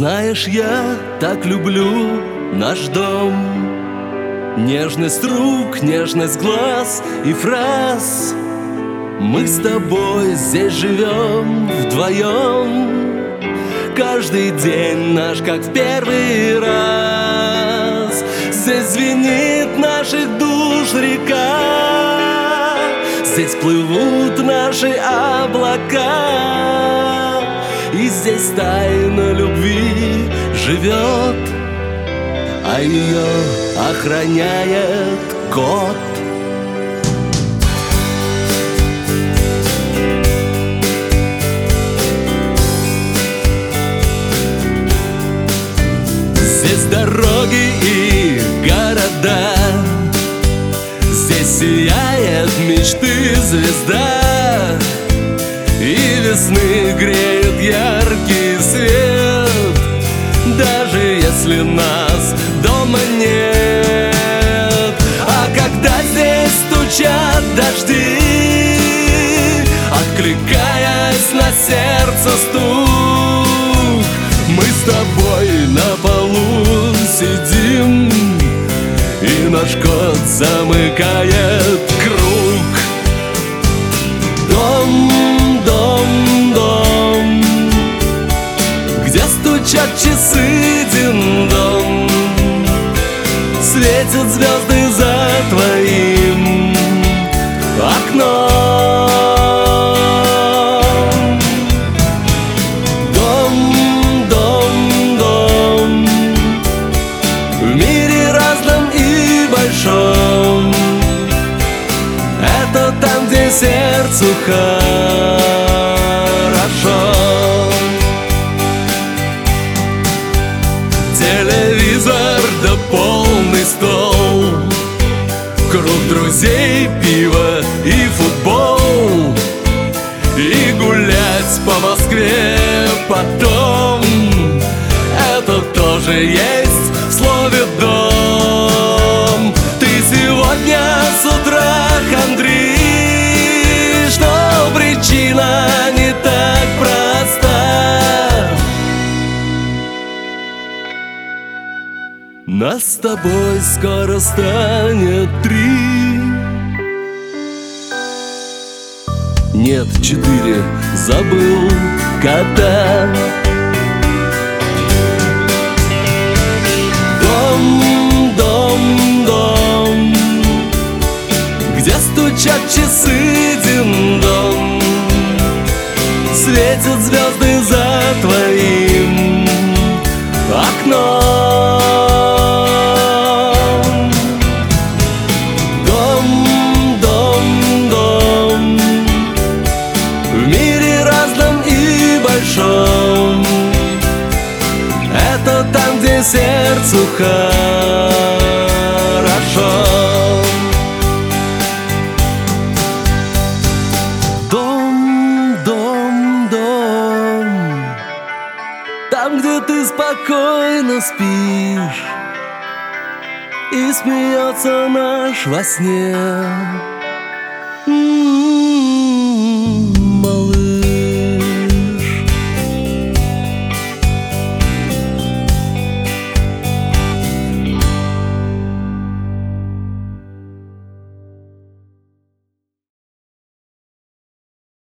Знаешь, я так люблю наш дом. Нежность рук, нежность глаз и фраз. Мы с тобой здесь живем вдвоем. Каждый день наш, как в первый раз. Здесь звенит наших душ река. Здесь плывут наши облака. И здесь тайна любви живет, а ее охраняет кот. Здесь дороги и города. Здесь сияет мечты звезда. И весны греет яркий свет, даже если нас дома нет. А когда здесь стучат дожди, откликаясь на сердце стук, мы с тобой на полу сидим, и наш кот замыкает круг. Дом, где стучат часы дин-дон, светят звезды за твоим окном. Дом, в мире разном и большом. Это там, где сердцу хорошо. Телевизор да полный стол, круг друзей, пиво и футбол. И гулять по Москве потом, это тоже есть в слове дом. Ты сегодня с утра хандришь, что причина не так проста. Нас с тобой скоро станет 3. Нет, 4, забыл кота. Дом, где стучат часы дин-дон, светят звезды за твоим окном. Дом, в мире разном и большом. Это там, где сердцу хорошо. Дом, там, где ты спокойно спишь, и смеется наш во сне.